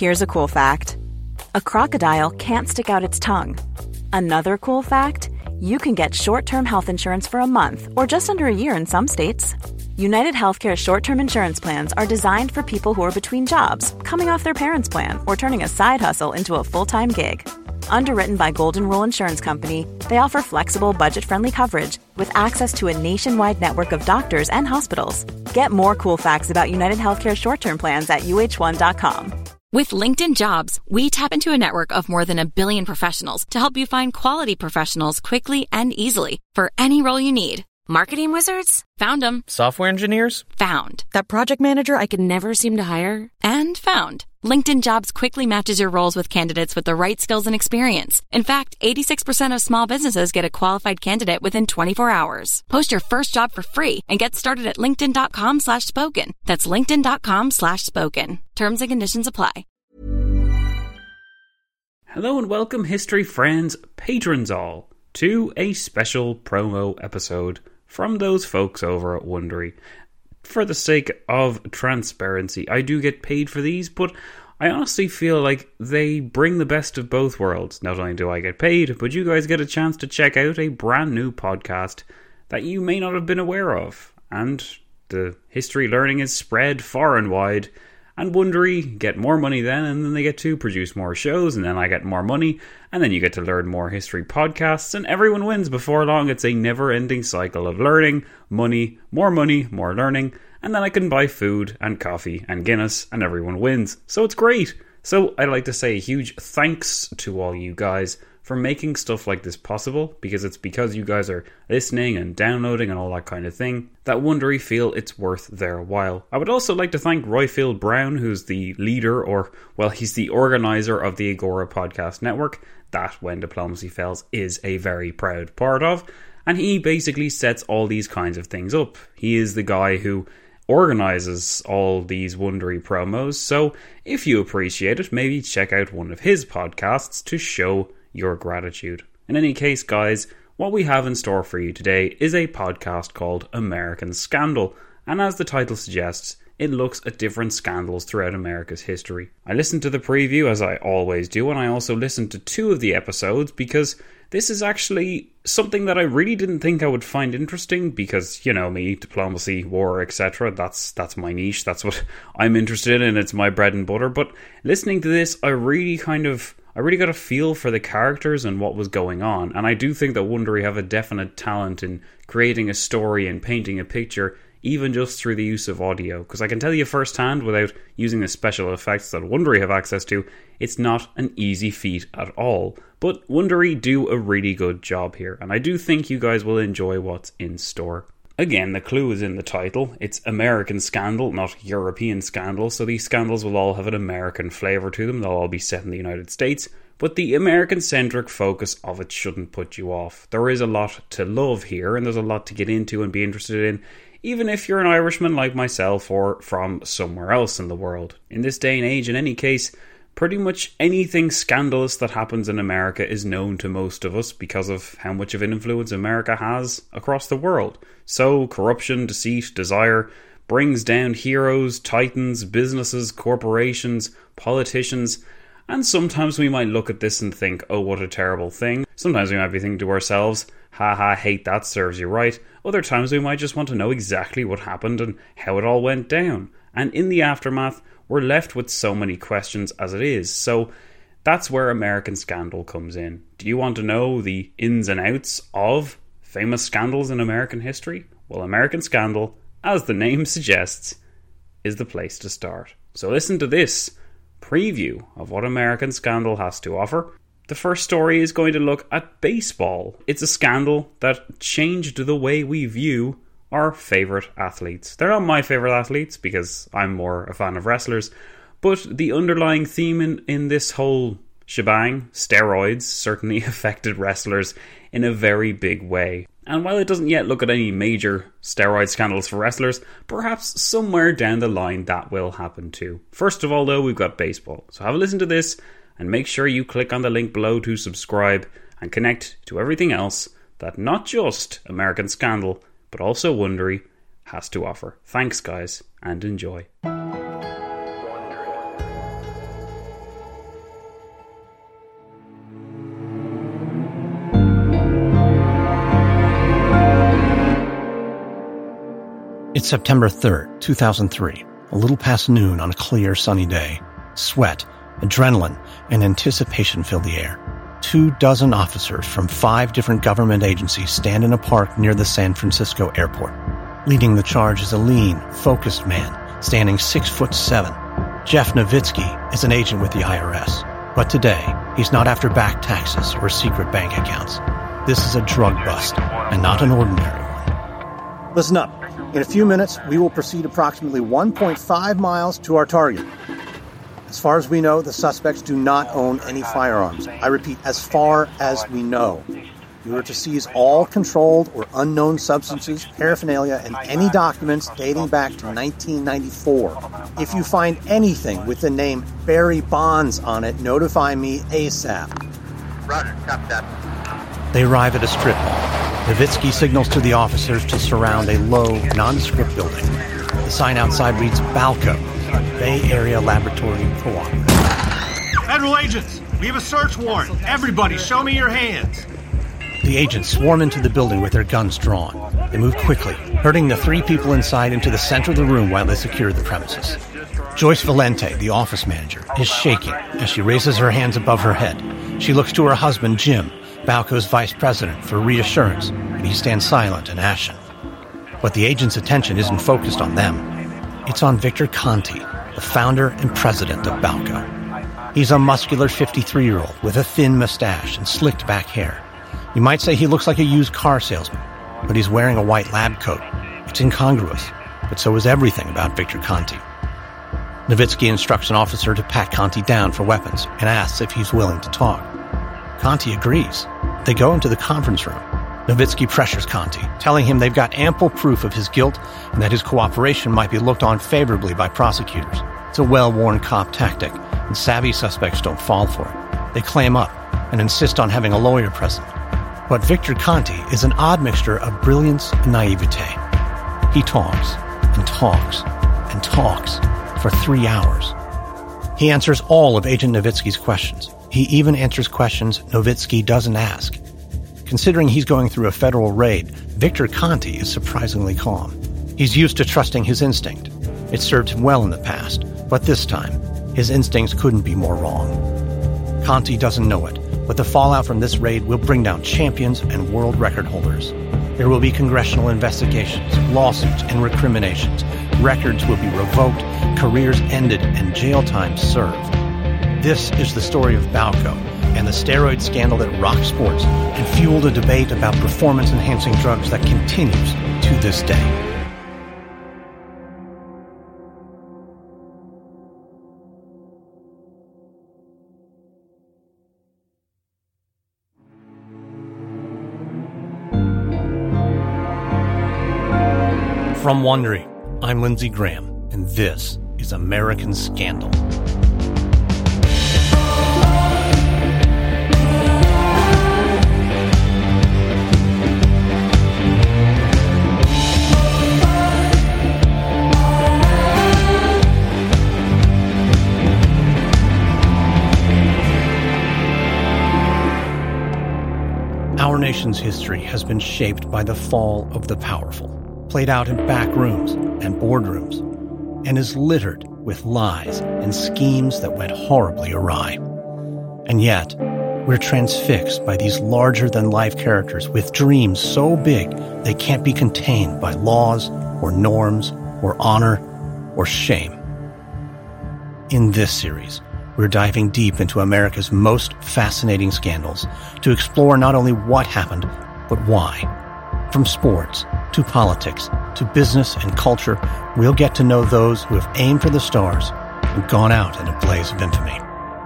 Here's a cool fact. A crocodile can't stick out its tongue. Another cool fact, you can get short-term health insurance for a month or just under a year in some states. United Healthcare short-term insurance plans are designed for people who are between jobs, coming off their parents' plan, or turning a side hustle into a full-time gig. Underwritten by Golden Rule Insurance Company, they offer flexible, budget-friendly coverage with access to a nationwide network of doctors and hospitals. Get more cool facts about United Healthcare short-term plans at uh1.com. With LinkedIn Jobs, we tap into a network of more than 1 billion professionals to help you find quality professionals quickly and easily for any role you need. Marketing wizards? Found them. Software engineers? Found. That project manager I could never seem to hire? And found. LinkedIn Jobs quickly matches your roles with candidates with the right skills and experience. In fact, 86% of small businesses get a qualified candidate within 24 hours. Post your first job for free and get started at linkedin.com/spoken. That's linkedin.com/spoken. Terms and conditions apply. Hello and welcome, history friends, patrons all, to a special promo episode from those folks over at Wondery. For the sake of transparency, I do get paid for these, but I honestly feel like they bring the best of both worlds. Not only do I get paid, but you guys get a chance to check out a brand new podcast that you may not have been aware of. And the history learning is spread far and wide. And Wondery get more money then, and then they get to produce more shows, and then I get more money, and then you get to learn more history podcasts, and everyone wins. Before long, it's a never-ending cycle of learning, money, more learning, and then I can buy food and coffee and Guinness, and everyone wins. So it's great. So I'd like to say a huge thanks to all you guys for making stuff like this possible, because it's because you guys are listening and downloading and all that kind of thing that Wondery feel it's worth their while. I would also like to thank Roifield Brown, who's the leader, he's the organizer of the Agora Podcast Network, that When Diplomacy Fails is a very proud part of, and he basically sets all these kinds of things up. He is the guy who organizes all these Wondery promos, so if you appreciate it, maybe check out one of his podcasts to show your gratitude. In any case, guys, what we have in store for you today is a podcast called American Scandal, and as the title suggests, it looks at different scandals throughout America's history. I listened to the preview, as I always do, and I also listened to 2 of the episodes because this is actually something that I really didn't think I would find interesting, because, you know me, diplomacy, war, etc., that's my niche, that's what I'm interested in, it's my bread and butter. But listening to this, I really got a feel for the characters and what was going on, and I do think that Wondery have a definite talent in creating a story and painting a picture, even just through the use of audio, because I can tell you firsthand, without using the special effects that Wondery have access to, it's not an easy feat at all. But Wondery do a really good job here, and I do think you guys will enjoy what's in store. Again, the clue is in the title. It's American Scandal, not European Scandal, so these scandals will all have an American flavour to them. They'll all be set in the United States, but the American-centric focus of it shouldn't put you off. There is a lot to love here, and there's a lot to get into and be interested in, even if you're an Irishman like myself or from somewhere else in the world. In this day and age, in any case, pretty much anything scandalous that happens in America is known to most of us because of how much of an influence America has across the world. So, corruption, deceit, desire brings down heroes, titans, businesses, corporations, politicians, and sometimes we might look at this and think, oh, what a terrible thing. Sometimes we might be thinking to ourselves, haha, hate that, serves you right. Other times we might just want to know exactly what happened and how it all went down. And in the aftermath, we're left with so many questions as it is. So that's where American Scandal comes in. Do you want to know the ins and outs of famous scandals in American history? Well, American Scandal, as the name suggests, is the place to start. So listen to this preview of what American Scandal has to offer. The first story is going to look at baseball. It's a scandal that changed the way we view our favourite athletes. They're not my favourite athletes because I'm more a fan of wrestlers, but the underlying theme in this whole shebang, steroids, certainly affected wrestlers in a very big way. And while it doesn't yet look at any major steroid scandals for wrestlers, perhaps somewhere down the line that will happen too. First of all though, we've got baseball. So have a listen to this and make sure you click on the link below to subscribe and connect to everything else that not just American Scandal, but also Wondery has to offer. Thanks guys, and enjoy. It's September 3rd, 2003, a little past noon on a clear, sunny day. Sweat, adrenaline, and anticipation fill the air. 24 officers from 5 different government agencies stand in a park near the San Francisco airport. Leading the charge is a lean, focused man, standing 6'7". Jeff Nowitzki is an agent with the IRS. But today, he's not after back taxes or secret bank accounts. This is a drug bust, and not an ordinary one. Listen up. In a few minutes, we will proceed approximately 1.5 miles to our target. As far as we know, the suspects do not own any firearms. I repeat, as far as we know. We are to seize all controlled or unknown substances, paraphernalia, and any documents dating back to 1994. If you find anything with the name Barry Bonds on it, notify me ASAP. Roger, copy that. They arrive at a strip mall. Nowitzki signals to the officers to surround a low, nondescript building. The sign outside reads Balco, Bay Area Laboratory Cooperative. Federal agents, we have a search warrant. Everybody, show me your hands. The agents swarm into the building with their guns drawn. They move quickly, herding the 3 people inside into the center of the room while they secure the premises. Joyce Valente, the office manager, is shaking as she raises her hands above her head. She looks to her husband, Jim, Balco's vice president, for reassurance, but he stands silent and ashen. But the agent's attention isn't focused on them. It's on Victor Conti, the founder and president of Balco. He's a muscular 53-year-old with a thin mustache and slicked back hair. You might say he looks like a used car salesman, but he's wearing a white lab coat. It's incongruous, but so is everything about Victor Conti. Nowitzki instructs an officer to pat Conti down for weapons and asks if he's willing to talk. Conti agrees. They go into the conference room. Nowitzki pressures Conti, telling him they've got ample proof of his guilt and that his cooperation might be looked on favorably by prosecutors. It's a well-worn cop tactic, and savvy suspects don't fall for it. They clam up and insist on having a lawyer present. But Victor Conti is an odd mixture of brilliance and naivete. He talks and talks and talks for 3 hours. He answers all of Agent Nowitzki's questions. He even answers questions Nowitzki doesn't ask. Considering he's going through a federal raid, Victor Conti is surprisingly calm. He's used to trusting his instinct. It served him well in the past, but this time, his instincts couldn't be more wrong. Conti doesn't know it, but the fallout from this raid will bring down champions and world record holders. There will be congressional investigations, lawsuits, and recriminations. Records will be revoked, careers ended, and jail time served. This is the story of Balco and the steroid scandal that rocked sports and fueled a debate about performance-enhancing drugs that continues to this day. From Wondery, I'm Lindsey Graham, and this is American Scandal. Our nation's history has been shaped by the fall of the powerful, played out in back rooms and boardrooms, and is littered with lies and schemes that went horribly awry. And yet, we're transfixed by these larger-than-life characters with dreams so big they can't be contained by laws or norms or honor or shame. In this series, we're diving deep into America's most fascinating scandals to explore not only what happened, but why. From sports to politics to business and culture, we'll get to know those who have aimed for the stars and gone out in a blaze of infamy.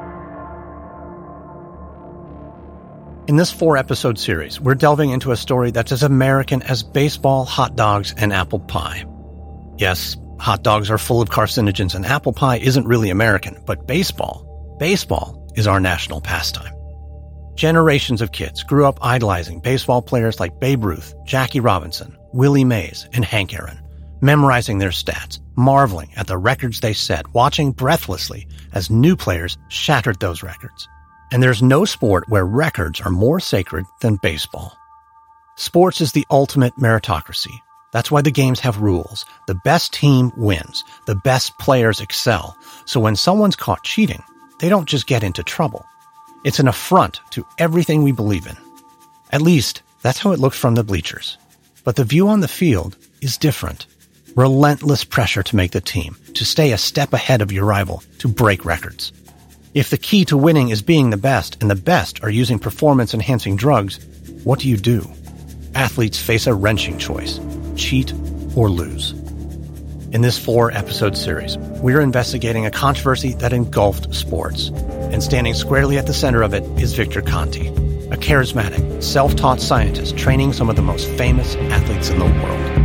In this 4-episode series, we're delving into a story that's as American as baseball, hot dogs, and apple pie. Yes, hot dogs are full of carcinogens and apple pie isn't really American, but baseball is our national pastime. Generations of kids grew up idolizing baseball players like Babe Ruth, Jackie Robinson, Willie Mays, and Hank Aaron, memorizing their stats, marveling at the records they set, watching breathlessly as new players shattered those records. And there's no sport where records are more sacred than baseball. Sports is the ultimate meritocracy. That's why the games have rules. The best team wins. The best players excel. So when someone's caught cheating, they don't just get into trouble. It's an affront to everything we believe in. At least, that's how it looked from the bleachers. But the view on the field is different. Relentless pressure to make the team, to stay a step ahead of your rival, to break records. If the key to winning is being the best, and the best are using performance-enhancing drugs, what do? Athletes face a wrenching choice: cheat or lose. In this 4-episode series, we're investigating a controversy that engulfed sports. And standing squarely at the center of it is Victor Conti, a charismatic, self-taught scientist training some of the most famous athletes in the world.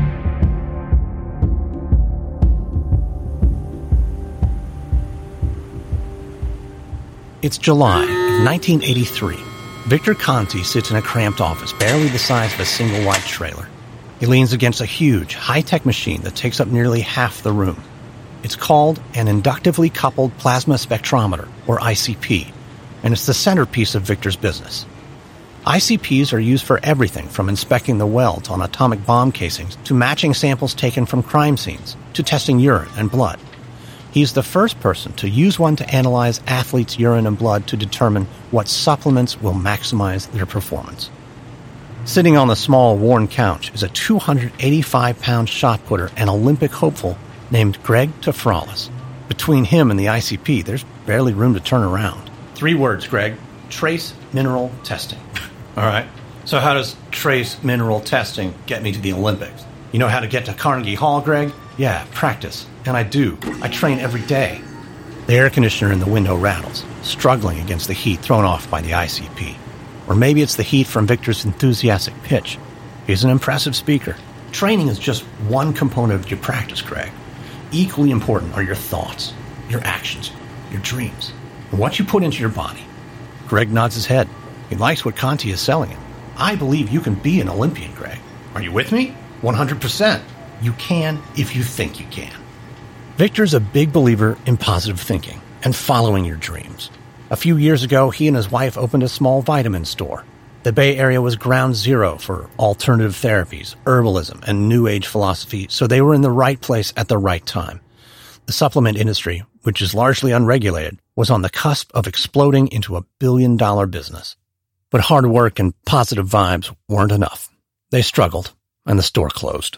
It's July of 1983. Victor Conti sits in a cramped office, barely the size of a single wide trailer. He leans against a huge, high-tech machine that takes up nearly half the room. It's called an inductively coupled plasma spectrometer, or ICP, and it's the centerpiece of Victor's business. ICPs are used for everything from inspecting the welds on atomic bomb casings to matching samples taken from crime scenes to testing urine and blood. He's the first person to use one to analyze athletes' urine and blood to determine what supplements will maximize their performance. Sitting on the small, worn couch is a 285-pound shot putter and Olympic hopeful named Greg Tafralis. Between him and the ICP, there's barely room to turn around. 3 words, Greg. Trace mineral testing. All right. So how does trace mineral testing get me to the Olympics? You know how to get to Carnegie Hall, Greg? Yeah, practice. And I do. I train every day. The air conditioner in the window rattles, struggling against the heat thrown off by the ICP. Or maybe it's the heat from Victor's enthusiastic pitch. He's an impressive speaker. Training is just one component of your practice, Greg. Equally important are your thoughts, your actions, your dreams, and what you put into your body. Greg nods his head. He likes what Conti is selling him. I believe you can be an Olympian, Greg. Are you with me? 100%. You can if you think you can. Victor's a big believer in positive thinking and following your dreams. A few years ago, he and his wife opened a small vitamin store. The Bay Area was ground zero for alternative therapies, herbalism, and New Age philosophy, so they were in the right place at the right time. The supplement industry, which is largely unregulated, was on the cusp of exploding into a billion-dollar business. But hard work and positive vibes weren't enough. They struggled, and the store closed.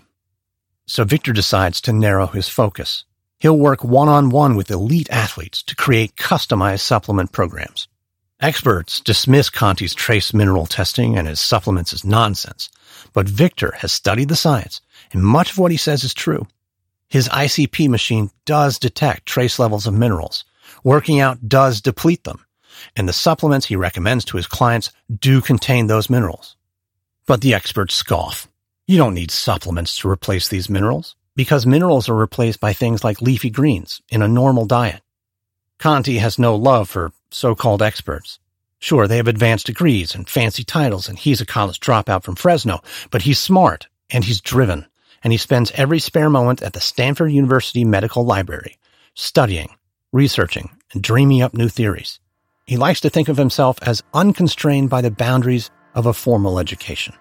So Victor decides to narrow his focus. He'll work one-on-one with elite athletes to create customized supplement programs. Experts dismiss Conti's trace mineral testing and his supplements as nonsense, but Victor has studied the science, and much of what he says is true. His ICP machine does detect trace levels of minerals. Working out does deplete them, and the supplements he recommends to his clients do contain those minerals. But the experts scoff. You don't need supplements to replace these minerals, because minerals are replaced by things like leafy greens in a normal diet. Conti has no love for so-called experts. Sure, they have advanced degrees and fancy titles, and he's a college dropout from Fresno, but he's smart, and he's driven, and he spends every spare moment at the Stanford University Medical Library, studying, researching, and dreaming up new theories. He likes to think of himself as unconstrained by the boundaries of a formal education.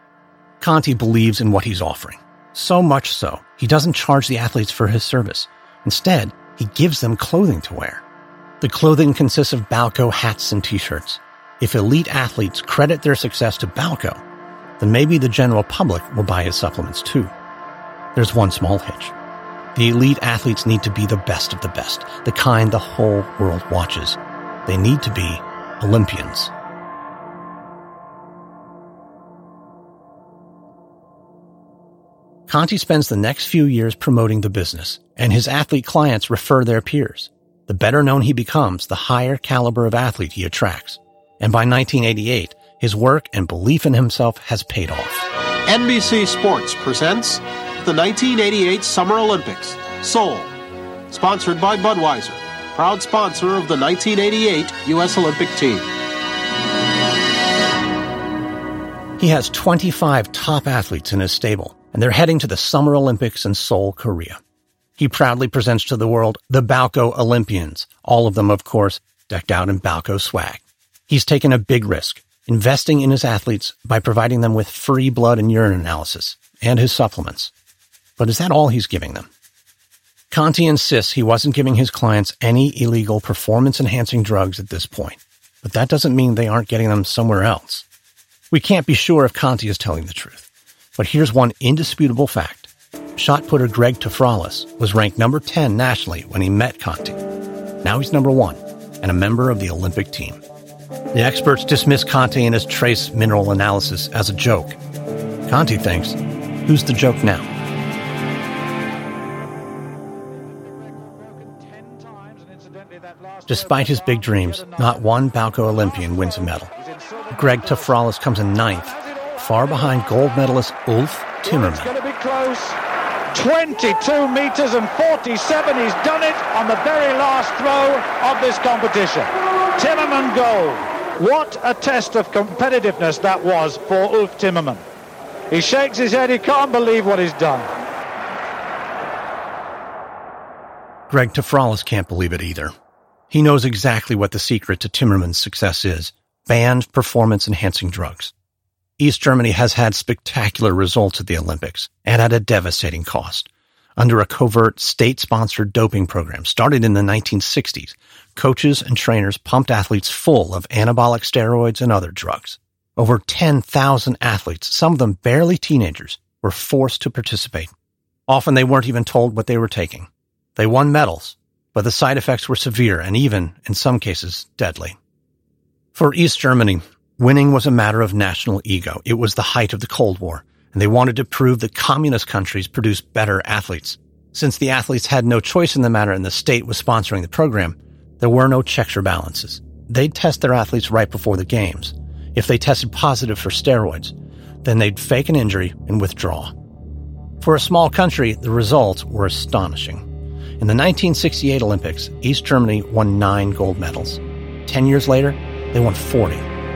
Conti believes in what he's offering. So much so, he doesn't charge the athletes for his service. Instead, he gives them clothing to wear. The clothing consists of Balco hats and t-shirts. If elite athletes credit their success to Balco, then maybe the general public will buy his supplements too. There's one small hitch. The elite athletes need to be the best of the best, the kind the whole world watches. They need to be Olympians. Conti spends the next few years promoting the business, and his athlete clients refer their peers. The better known he becomes, the higher caliber of athlete he attracts. And by 1988, his work and belief in himself has paid off. NBC Sports presents the 1988 Summer Olympics, Seoul. Sponsored by Budweiser, proud sponsor of the 1988 U.S. Olympic team. He has 25 top athletes in his stable, and they're heading to the Summer Olympics in Seoul, Korea. He proudly presents to the world the Balco Olympians, all of them, of course, decked out in Balco swag. He's taken a big risk, investing in his athletes by providing them with free blood and urine analysis and his supplements. But is that all he's giving them? Conti insists he wasn't giving his clients any illegal performance-enhancing drugs at this point, but that doesn't mean they aren't getting them somewhere else. We can't be sure if Conti is telling the truth, but here's one indisputable fact. Shot putter Greg Tafralis was ranked number 10 nationally when he met Conti. Now he's number 1 and a member of the Olympic team. The experts dismiss Conti and his trace mineral analysis as a joke. Conti thinks, who's the joke now? Despite his big dreams, not one Balco Olympian wins a medal. Greg Tafralis comes in 9th, far behind gold medalist Ulf Timmermann. It's going to be close. 22 meters and 47. He's done it on the very last throw of this competition. Timmermann gold. What a test of competitiveness that was for Ulf Timmermann. He shakes his head. He can't believe what he's done. Greg Tafralis can't believe it either. He knows exactly what the secret to Timmermann's success is: banned performance-enhancing drugs. East Germany has had spectacular results at the Olympics and at a devastating cost. Under a covert state-sponsored doping program started in the 1960s, coaches and trainers pumped athletes full of anabolic steroids and other drugs. Over 10,000 athletes, some of them barely teenagers, were forced to participate. Often they weren't even told what they were taking. They won medals, but the side effects were severe and even, in some cases, deadly. For East Germany, winning was a matter of national ego. It was the height of the Cold War, and they wanted to prove that communist countries produced better athletes. Since the athletes had no choice in the matter and the state was sponsoring the program, there were no checks or balances. They'd test their athletes right before the games. If they tested positive for steroids, then they'd fake an injury and withdraw. For a small country, the results were astonishing. In the 1968 Olympics, East Germany won 9 gold medals. 10 years later, they won 40.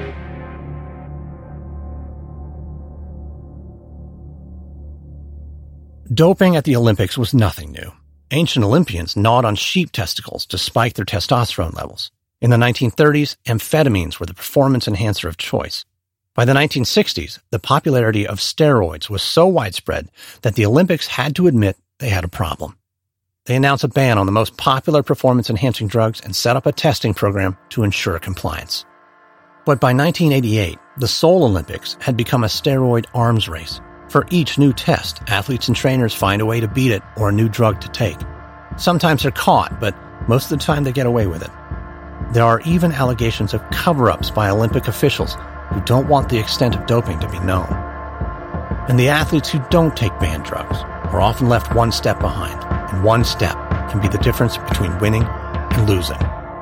Doping at the Olympics was nothing new. Ancient Olympians gnawed on sheep testicles to spike their testosterone levels. In the 1930s, amphetamines were the performance enhancer of choice. By the 1960s, the popularity of steroids was so widespread that the Olympics had to admit they had a problem. They announced a ban on the most popular performance-enhancing drugs and set up a testing program to ensure compliance. But by 1988, the Seoul Olympics had become a steroid arms race. For each new test, athletes and trainers find a way to beat it or a new drug to take. Sometimes they're caught, but most of the time they get away with it. There are even allegations of cover-ups by Olympic officials who don't want the extent of doping to be known. And the athletes who don't take banned drugs are often left one step behind, and one step can be the difference between winning and losing.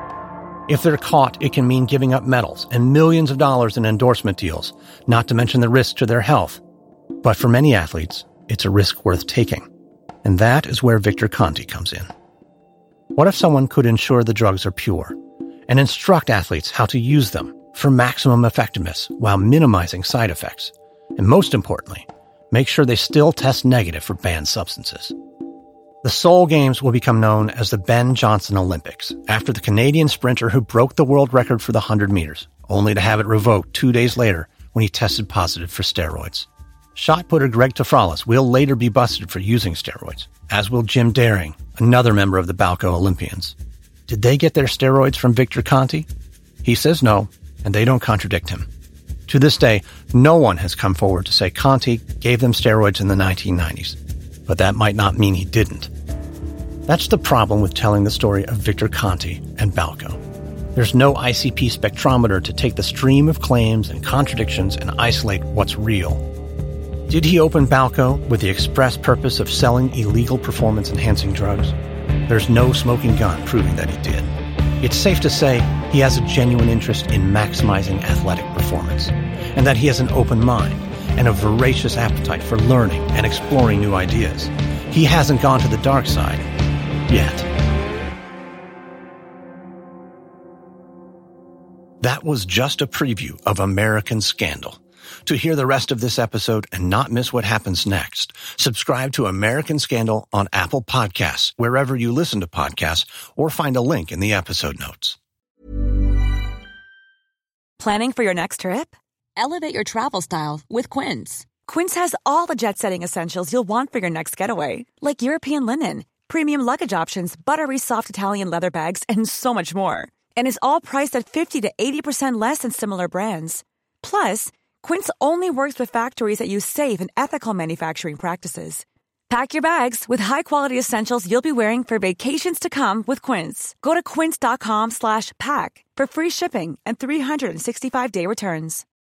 If they're caught, it can mean giving up medals and millions of dollars in endorsement deals, not to mention the risk to their health. But for many athletes, it's a risk worth taking. And that is where Victor Conti comes in. What if someone could ensure the drugs are pure and instruct athletes how to use them for maximum effectiveness while minimizing side effects? And most importantly, make sure they still test negative for banned substances. The Seoul Games will become known as the Ben Johnson Olympics, after the Canadian sprinter who broke the world record for the 100 meters, only to have it revoked 2 days later when he tested positive for steroids. Shot putter Greg Tafralis will later be busted for using steroids, as will Jim Daring, another member of the Balco Olympians. Did they get their steroids from Victor Conti? He says no, and they don't contradict him. To this day, no one has come forward to say Conti gave them steroids in the 1990s. But that might not mean he didn't. That's the problem with telling the story of Victor Conti and Balco. There's no ICP spectrometer to take the stream of claims and contradictions and isolate what's real. Did he open Balco with the express purpose of selling illegal performance-enhancing drugs? There's no smoking gun proving that he did. It's safe to say he has a genuine interest in maximizing athletic performance, and that he has an open mind and a voracious appetite for learning and exploring new ideas. He hasn't gone to the dark side yet. That was just a preview of American Scandal. To hear the rest of this episode and not miss what happens next, subscribe to American Scandal on Apple Podcasts, wherever you listen to podcasts, or find a link in the episode notes. Planning for your next trip? Elevate your travel style with Quince. Quince has all the jet-setting essentials you'll want for your next getaway, like European linen, premium luggage options, buttery soft Italian leather bags, and so much more. And is all priced at 50 to 80% less than similar brands. Plus, Quince only works with factories that use safe and ethical manufacturing practices. Pack your bags with high-quality essentials you'll be wearing for vacations to come with Quince. Go to quince.com/pack for free shipping and 365-day returns.